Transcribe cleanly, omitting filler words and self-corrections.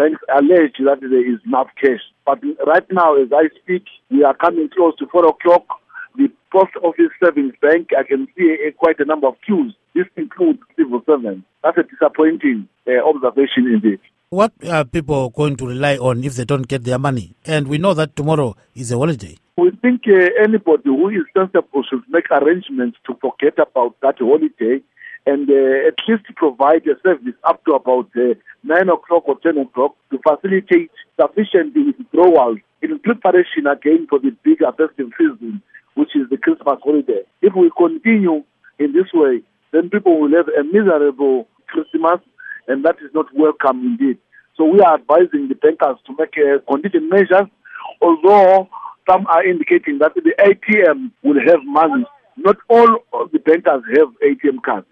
banks allege that there is enough cash. But right now, as I speak, we are coming close to 4 o'clock. The Post Office Savings Bank, I can see quite a number of queues. This includes civil servants. That's a disappointing observation indeed. What are people going to rely on if they don't get their money? And we know that tomorrow is a holiday. We think anybody who is sensible should make arrangements to forget about that holiday and at least provide a service up to about 9 o'clock or 10 o'clock to facilitate sufficient withdrawals in preparation again for the bigger festive season, which is the Christmas holiday. If we continue in this way, then people will have a miserable Christmas, and that is not welcome indeed. So we are advising the bankers to make contingent measures, although some are indicating that the ATM will have money. Not all of the bankers have ATM cards.